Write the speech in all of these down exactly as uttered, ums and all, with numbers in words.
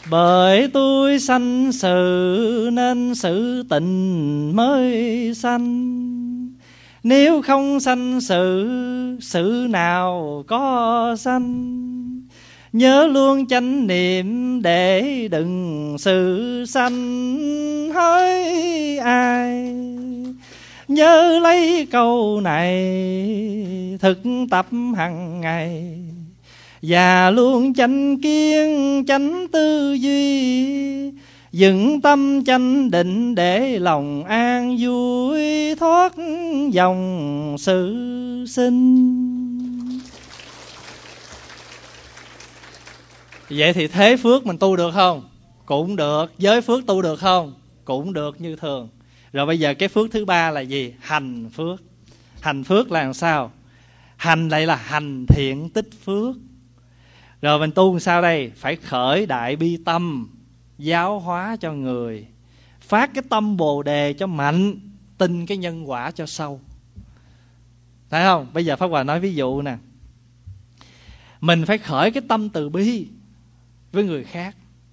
Bởi tôi sanh sự nên sự tình mới sanh. Nếu không sanh sự, sự nào có sanh. Nhớ luôn chánh niệm để đừng sự sanh hỡi ai. Nhớ lấy câu này thực tập hàng ngày. Và luôn chánh kiến chánh tư duy, dựng tâm chánh định để lòng an vui thoát dòng sự sinh. Vậy thì thế phước mình tu được không? Cũng được. Giới phước tu được không? Cũng được như thường. Rồi bây giờ cái phước thứ ba là gì? Hành phước. Hành phước là làm sao? Hành lại là hành thiện tích phước. Rồi mình tu làm sao đây? Phải khởi đại bi tâm, giáo hóa cho người, phát cái tâm bồ đề cho mạnh, tin cái nhân quả cho sâu. Thấy không? Bây giờ Pháp Hòa nói ví dụ nè. Mình phải khởi cái tâm từ bi với người khác.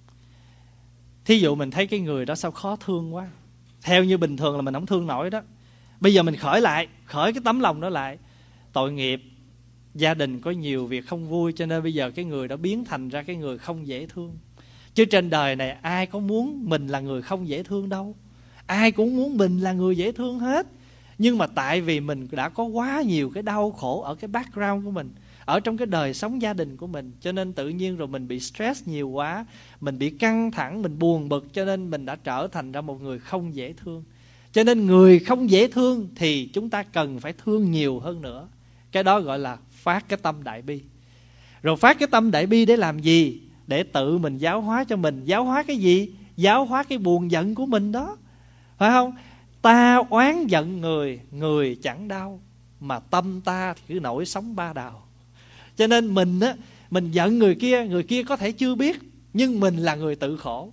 Thí dụ mình thấy cái người đó sao khó thương quá, theo như bình thường là mình không thương nổi đó. Bây giờ mình khởi lại, khởi cái tấm lòng đó lại. Tội nghiệp, gia đình có nhiều việc không vui, cho nên bây giờ cái người đó biến thành ra cái người không dễ thương. Chứ trên đời này ai có muốn mình là người không dễ thương đâu. Ai cũng muốn mình là người dễ thương hết. Nhưng mà tại vì mình đã có quá nhiều cái đau khổ ở cái background của mình, ở trong cái đời sống gia đình của mình, cho nên tự nhiên rồi mình bị stress nhiều quá, mình bị căng thẳng, mình buồn bực, cho nên mình đã trở thành ra một người không dễ thương. Cho nên người không dễ thương thì chúng ta cần phải thương nhiều hơn nữa. Cái đó gọi là phát cái tâm đại bi. Rồi phát cái tâm đại bi để làm gì? Để tự mình giáo hóa cho mình. Giáo hóa cái gì? Giáo hóa cái buồn giận của mình đó, phải không? Ta oán giận người, người chẳng đau, mà tâm ta thì cứ nổi sóng ba đào. Cho nên mình á, mình giận người kia, người kia có thể chưa biết, nhưng mình là người tự khổ.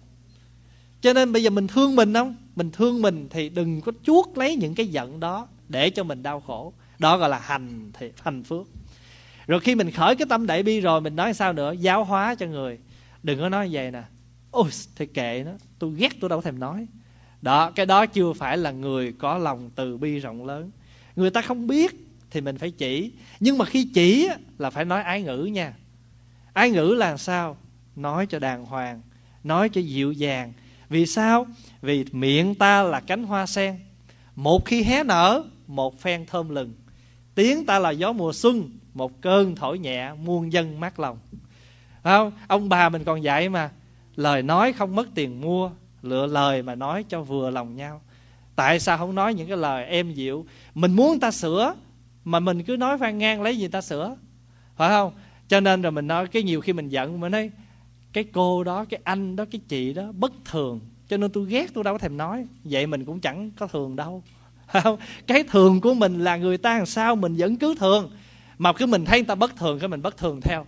Cho nên bây giờ mình thương mình không? Mình thương mình thì đừng có chuốc lấy những cái giận đó để cho mình đau khổ. Đó gọi là hành, thì hành phước. Rồi khi mình khởi cái tâm đại bi rồi, mình nói sao nữa? Giáo hóa cho người. Đừng có nói vậy nè, ôi thì kệ nó, tôi ghét tôi đâu thèm nói. Đó, cái đó chưa phải là người có lòng từ bi rộng lớn. Người ta không biết thì mình phải chỉ. Nhưng mà khi chỉ là phải nói ái ngữ nha. Ái ngữ là sao? Nói cho đàng hoàng, nói cho dịu dàng. Vì sao? Vì miệng ta là cánh hoa sen, một khi hé nở, một phen thơm lừng. Tiếng ta là gió mùa xuân, một cơn thổi nhẹ, muôn dân mát lòng. Không? Ông bà mình còn dạy mà, lời nói không mất tiền mua, lựa lời mà nói cho vừa lòng nhau. Tại sao không nói những cái lời êm dịu? Mình muốn ta sửa mà mình cứ nói phan ngang, lấy gì ta sửa, phải không? Cho nên rồi mình nói, cái nhiều khi mình giận, mình nói cái cô đó, cái anh đó, cái chị đó bất thường, cho nên tôi ghét, tôi đâu có thèm nói. Vậy mình cũng chẳng có thường đâu, phải không? Cái thường của mình là người ta làm sao mình vẫn cứ thường. Mà cứ mình thấy người ta bất thường, cái mình bất thường theo.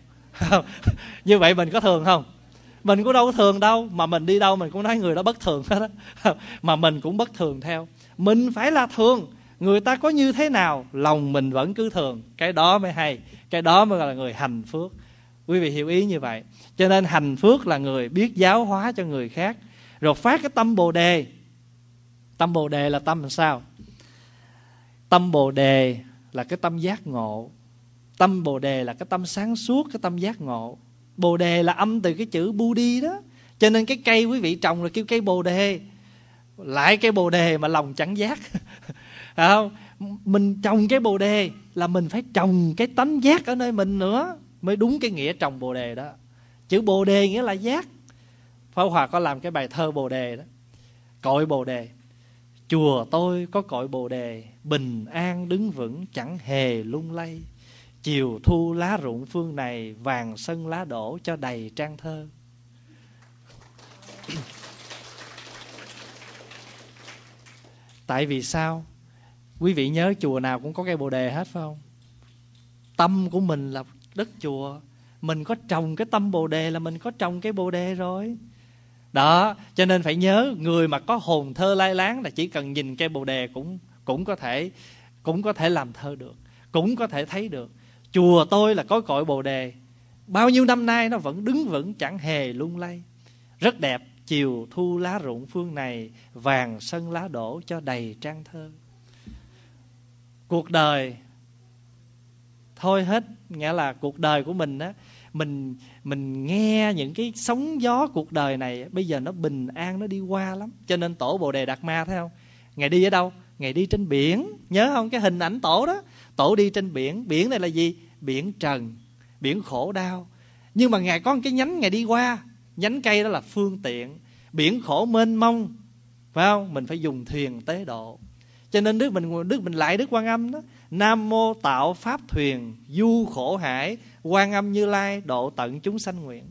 Như vậy mình có thường không? Mình cũng đâu có thường đâu. Mà mình đi đâu mình cũng nói người đó bất thường hết đó. Mà mình cũng bất thường theo. Mình phải là thường. Người ta có như thế nào, lòng mình vẫn cứ thường. Cái đó mới hay. Cái đó mới là người hành phước. Quý vị hiểu ý như vậy. Cho nên hành phước là người biết giáo hóa cho người khác. Rồi phát cái tâm bồ đề. Tâm bồ đề là tâm làm sao? Tâm bồ đề là cái tâm giác ngộ. Tâm bồ đề là cái tâm sáng suốt, cái tâm giác ngộ. Bồ đề là âm từ cái chữ Budi đó. Cho nên cái cây quý vị trồng là kêu cây bồ đề. Lại cây bồ đề mà lòng chẳng giác. Phải không? Mình trồng cái bồ đề là mình phải trồng cái tánh giác ở nơi mình nữa, mới đúng cái nghĩa trồng bồ đề đó. Chữ bồ đề nghĩa là giác. Pháp Hòa có làm cái bài thơ bồ đề đó. Cội bồ đề. Chùa tôi có cội bồ đề, bình an đứng vững chẳng hề lung lay. Chiều thu lá rụng phương này, vàng sân lá đổ cho đầy trang thơ. Tại vì sao? Quý vị nhớ chùa nào cũng có cây bồ đề hết phải không? Tâm của mình là đất chùa, mình có trồng cái tâm bồ đề là mình có trồng cái bồ đề rồi. Đó, cho nên phải nhớ, người mà có hồn thơ lai láng là chỉ cần nhìn cây bồ đề cũng cũng có thể cũng có thể làm thơ được, cũng có thể thấy được. Chùa tôi là có cội bồ đề, bao nhiêu năm nay nó vẫn đứng vững chẳng hề lung lay. rất đẹp. Chiều thu lá rụng phương này, vàng sân lá đổ cho đầy trang thơ. Cuộc đời thôi hết, nghĩa là cuộc đời của mình á, mình mình nghe những cái sóng gió cuộc đời này bây giờ nó bình an, nó đi qua lắm. Cho nên tổ Bồ Đề Đạt Ma thấy không? Ngài đi ở đâu? Ngài đi trên biển. Nhớ không? Cái hình ảnh tổ đó, tổ đi trên biển. Biển này là gì? Biển trần, biển khổ đau. Nhưng mà Ngài có một cái nhánh Ngài đi qua. Nhánh cây đó là phương tiện. Biển khổ mênh mông, phải không? Mình phải dùng thuyền tế độ. Cho nên Đức mình Đức mình lại Đức Quan Âm đó: Nam mô tạo pháp thuyền, du khổ hải, Quan Âm Như Lai độ tận chúng sanh nguyện.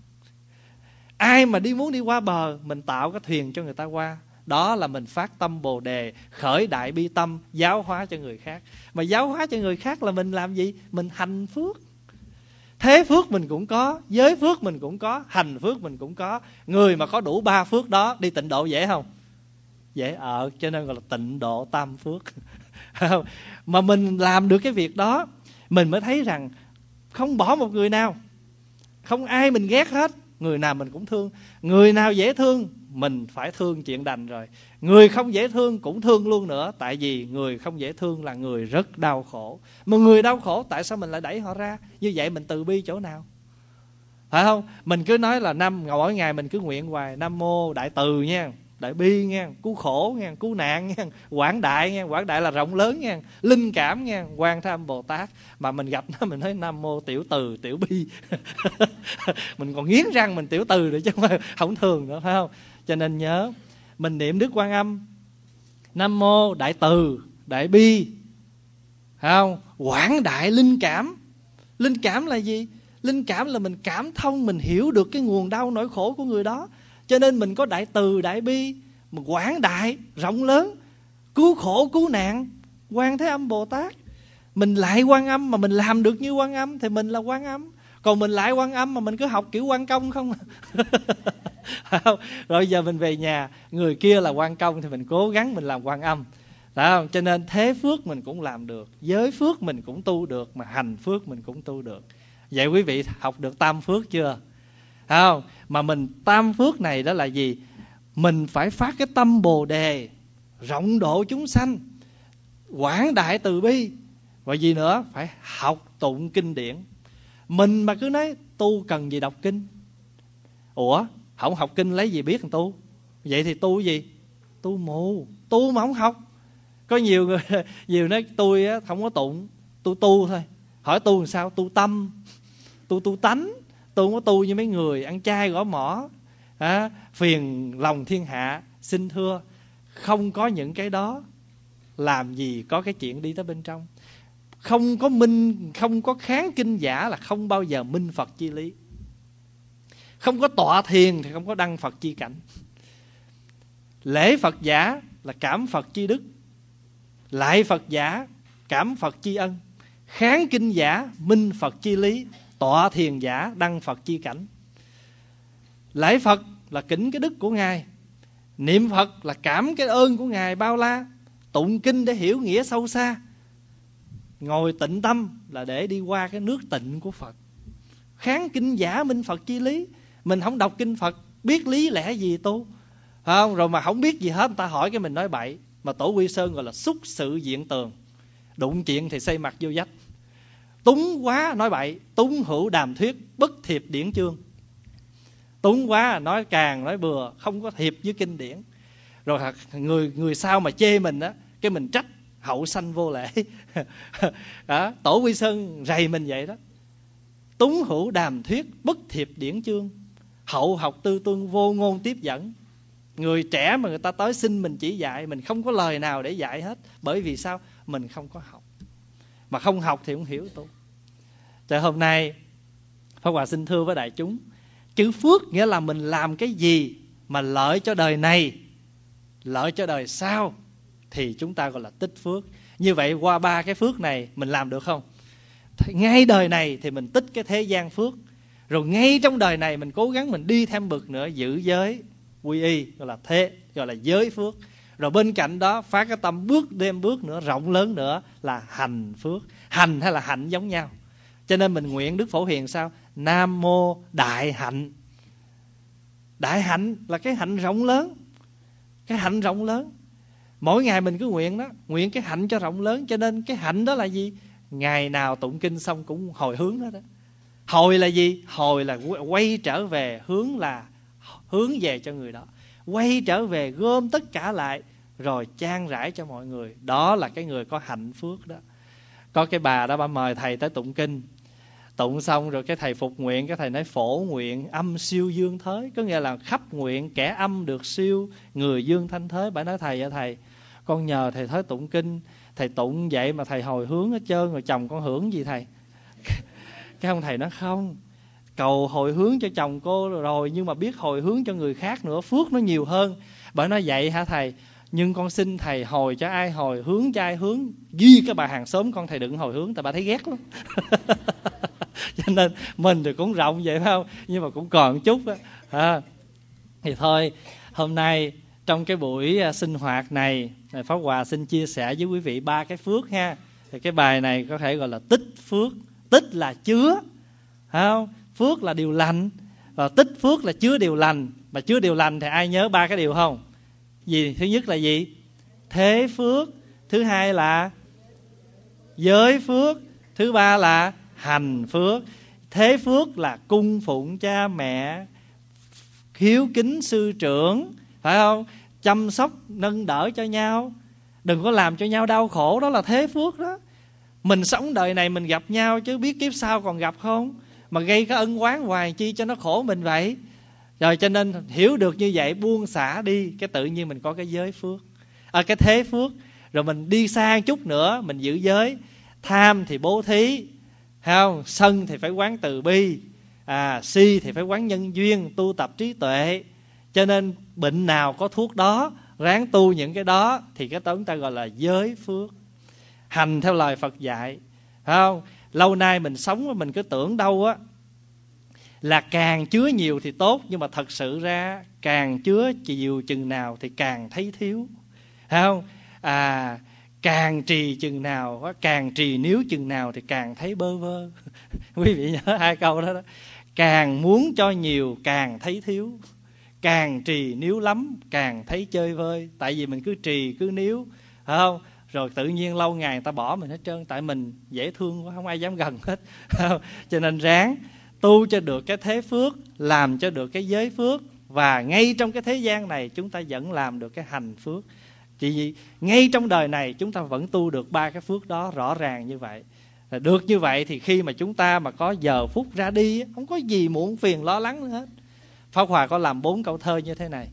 Ai mà đi muốn đi qua bờ, mình tạo cái thuyền cho người ta qua. Đó là mình phát tâm Bồ Đề, khởi đại bi tâm, giáo hóa cho người khác. Mà giáo hóa cho người khác là mình làm gì? Mình hành phước. Thế phước mình cũng có, giới phước mình cũng có, hành phước mình cũng có. Người mà có đủ ba phước đó đi tịnh độ dễ không? Dễ ở, cho nên gọi là tịnh độ tam phước. Mà mình làm được cái việc đó, mình mới thấy rằng không bỏ một người nào, không ai mình ghét hết. Người nào mình cũng thương. Người nào dễ thương mình phải thương chuyện đành rồi. Người không dễ thương cũng thương luôn nữa. Tại vì người không dễ thương là người rất đau khổ. Mà người đau khổ tại sao mình lại đẩy họ ra? Như vậy mình từ bi chỗ nào? Phải không? Mình cứ nói là năm mỗi ngày mình cứ nguyện hoài: Nam mô Đại Từ nha, Đại Bi nha, cứu khổ nha, cứu nạn nha, quảng đại nha, quảng đại là rộng lớn nha, linh cảm nha, Quan Thế Âm Bồ Tát. Mà mình gặp nó mình nói Nam mô Tiểu Từ Tiểu Bi. Mình còn nghiến răng mình tiểu từ nữa chứ không thường nữa, phải không? Cho nên nhớ mình niệm Đức Quan Âm: Nam mô Đại Từ Đại Bi, phải không? Quảng đại linh cảm. Linh cảm là gì? Linh cảm là mình cảm thông, mình hiểu được cái nguồn đau nỗi khổ của người đó. Cho nên mình có Đại Từ Đại Bi, mà quảng đại rộng lớn, cứu khổ cứu nạn, Quan Thế Âm Bồ Tát. Mình lại Quan Âm mà mình làm được như Quan Âm thì mình là Quan Âm. Còn mình lại Quan Âm mà mình cứ học kiểu Quan Công không. Rồi giờ mình về nhà, người kia là Quan Công thì mình cố gắng mình làm Quan Âm. Đó, cho nên thế phước mình cũng làm được, giới phước mình cũng tu được, mà hành phước mình cũng tu được. Vậy quý vị học được tam phước chưa? Không? Mà mình tam phước này đó là gì? Mình phải phát cái tâm Bồ Đề, rộng độ chúng sanh, quảng đại từ bi. Và gì nữa? Phải học tụng kinh điển. Mình mà cứ nói tu cần gì đọc kinh. Ủa, không học kinh lấy gì biết thằng tu? Vậy thì tu gì? Tu mù, tu mà không học. Có nhiều người nhiều nói tôi á, không có tụng, tu tu thôi. Hỏi tu làm sao? Tu tâm, tu tu tánh. Tu không có tu như mấy người ăn chay gõ mỏ, à, phiền lòng thiên hạ. Xin thưa, không có những cái đó làm gì có cái chuyện đi tới bên trong. Không có minh, không có kháng kinh giả là không bao giờ minh Phật chi lý. Không có tọa thiền thì không có đăng Phật chi cảnh. Lễ Phật giả là cảm Phật chi đức, lại Phật giả cảm Phật chi ân, kháng kinh giả minh Phật chi lý, tọa thiền giả đăng Phật chi cảnh. Lễ Phật là kính cái đức của Ngài, niệm Phật là cảm cái ơn của Ngài bao la, tụng kinh để hiểu nghĩa sâu xa, ngồi tịnh tâm là để đi qua cái nước tịnh của Phật. Kháng kinh giả minh Phật chi lý. Mình không đọc kinh Phật biết lý lẽ gì tu, không? Rồi mà không biết gì hết, người ta hỏi cái mình nói bậy. Mà Tổ Quy Sơn gọi là xúc sự diện tường, đụng chuyện thì xây mặt vô vách. Túng quá nói bậy, túng hữu đàm thuyết, bất thiệp điển chương. Túng quá nói càng nói bừa, không có thiệp với kinh điển. Rồi người người sau mà chê mình á, cái mình trách hậu sanh vô lễ. Đó, Tổ Quy Sơn rầy mình vậy đó. Túng hữu đàm thuyết, bất thiệp điển chương, hậu học tư tuân, vô ngôn tiếp dẫn. Người trẻ mà người ta tới xin mình chỉ dạy, mình không có lời nào để dạy hết. Bởi vì sao? Mình không có học. Mà không học thì không hiểu tu. Cho hôm nay Pháp Hòa xin thưa với đại chúng, chữ phước nghĩa là mình làm cái gì mà lợi cho đời này, lợi cho đời sau, thì chúng ta gọi là tích phước. Như vậy qua ba cái phước này mình làm được không? Ngay đời này thì mình tích cái thế gian phước, rồi ngay trong đời này mình cố gắng mình đi thêm bậc nữa, giữ giới quy y, gọi là thế, gọi là giới phước. Rồi bên cạnh đó phát cái tâm bước thêm bước nữa, rộng lớn nữa là hành phước. Hành hay là hạnh giống nhau. Cho nên mình nguyện Đức Phổ Hiền sao? Nam mô đại hạnh. Đại hạnh là cái hạnh rộng lớn. Cái hạnh rộng lớn. Mỗi ngày mình cứ nguyện đó, nguyện cái hạnh cho rộng lớn. Cho nên cái hạnh đó là gì? Ngày nào tụng kinh xong cũng hồi hướng đó đó. Hồi là gì? Hồi là quay trở về, hướng là hướng về cho người đó. Quay trở về gom tất cả lại rồi chan rải cho mọi người. Đó là cái người có hạnh phước đó. Có cái bà đó, bà mời thầy tới tụng kinh. Tụng xong rồi cái thầy phục nguyện, cái thầy nói phổ nguyện âm siêu dương thới. Có nghĩa là khắp nguyện kẻ âm được siêu, người dương thanh thới. Bà nói thầy ơi thầy, con nhờ thầy tới tụng kinh. Thầy tụng vậy mà thầy hồi hướng hết trơn rồi, chồng con hưởng gì thầy? Cái ông thầy nói không, cầu hồi hướng cho chồng cô rồi, nhưng mà biết hồi hướng cho người khác nữa, phước nó nhiều hơn. Bà nói vậy hả thầy? Nhưng con xin thầy hồi cho ai hồi, hướng cho ai hướng. Duy cái bà hàng xóm con thầy đừng hồi hướng, tại bà thấy ghét lắm. Cho nên mình thì cũng rộng vậy phải không, nhưng mà cũng còn chút đó. À, thì thôi hôm nay trong cái buổi sinh hoạt này, Pháp Hòa xin chia sẻ với quý vị ba cái phước ha. Thì cái bài này có thể gọi là tích phước. Tích là chứa, phải không? Phước là điều lành, và tích phước là chứa điều lành. Mà chứa điều lành thì ai nhớ ba cái điều không? Gì? Thứ nhất là gì? Thế phước. Thứ hai là giới phước. Thứ ba là hành phước. Thế phước là cung phụng cha mẹ, hiếu kính sư trưởng, phải không? Chăm sóc nâng đỡ cho nhau, đừng có làm cho nhau đau khổ, đó là thế phước đó. Mình sống đời này mình gặp nhau chứ biết kiếp sau còn gặp không? Mà gây cái ân oán hoài chi cho nó khổ mình vậy? Rồi cho nên hiểu được như vậy, buông xả đi, cái tự nhiên mình có cái giới phước, à, cái thế phước. Rồi mình đi xa chút nữa, mình giữ giới. Tham thì bố thí, không? Sân thì phải quán từ bi, à, si thì phải quán nhân duyên, tu tập trí tuệ. Cho nên bệnh nào có thuốc đó, ráng tu những cái đó, thì cái đó chúng ta gọi là giới phước. Hành theo lời Phật dạy, phải không? Lâu nay mình sống mình cứ tưởng đâu á là càng chứa nhiều thì tốt, nhưng mà thật sự ra càng chứa nhiều chừng nào thì càng thấy thiếu, phải không? À, càng trì chừng nào, càng trì níu chừng nào thì càng thấy bơ vơ. Quý vị nhớ hai câu đó đó. Càng muốn cho nhiều càng thấy thiếu, càng trì níu lắm càng thấy chơi vơi. Tại vì mình cứ trì cứ níu, phải không? Rồi tự nhiên lâu ngày người ta bỏ mình hết trơn, tại mình dễ thương quá, không ai dám gần hết. Cho nên ráng tu cho được cái thế phước, làm cho được cái giới phước. Và ngay trong cái thế gian này chúng ta vẫn làm được cái hành phước. Chỉ vì ngay trong đời này chúng ta vẫn tu được ba cái phước đó rõ ràng như vậy. Được như vậy thì khi mà chúng ta mà có giờ phút ra đi, không có gì muộn phiền lo lắng nữa hết. Pháp Hòa có làm bốn câu thơ như thế này: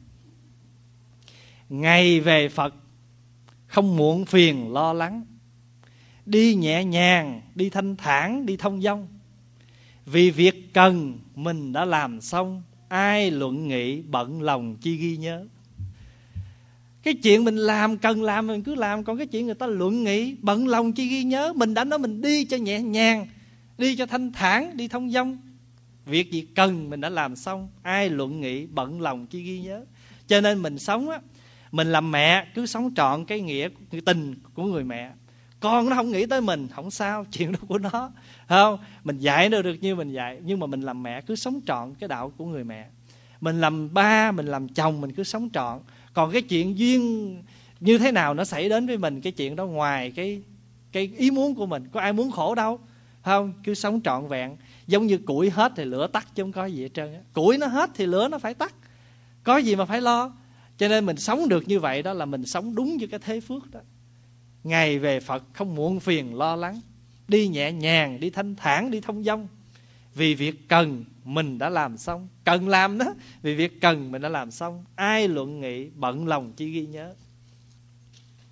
ngày về Phật không muộn phiền lo lắng, đi nhẹ nhàng, đi thanh thản, đi thông dong. Vì việc cần mình đã làm xong, ai luận nghị bận lòng chi ghi nhớ. Cái chuyện mình làm, cần làm mình cứ làm. Còn cái chuyện người ta luận nghị bận lòng chi ghi nhớ. Mình đã nói mình đi cho nhẹ nhàng, đi cho thanh thản, đi thông dong. Việc gì cần mình đã làm xong, ai luận nghị bận lòng chi ghi nhớ. Cho nên mình sống á, mình làm mẹ cứ sống trọn cái nghĩa, cái tình của người mẹ. Con nó không nghĩ tới mình, không sao, chuyện đó của nó, không? Mình dạy nó được như mình dạy. Nhưng mà mình làm mẹ cứ sống trọn cái đạo của người mẹ. Mình làm ba, mình làm chồng, mình cứ sống trọn. Còn cái chuyện duyên như thế nào nó xảy đến với mình, cái chuyện đó ngoài cái, cái ý muốn của mình. Có ai muốn khổ đâu, không? Cứ sống trọn vẹn. Giống như củi hết thì lửa tắt chứ không có gì hết trơn á. Củi nó hết thì lửa nó phải tắt, có gì mà phải lo. Cho nên mình sống được như vậy đó là mình sống đúng với cái thế phước đó. Ngày về Phật không muộn phiền lo lắng, đi nhẹ nhàng, đi thanh thản, đi thông dong. Vì việc cần mình đã làm xong. Cần làm đó, vì việc cần mình đã làm xong, ai luận nghị bận lòng chi ghi nhớ.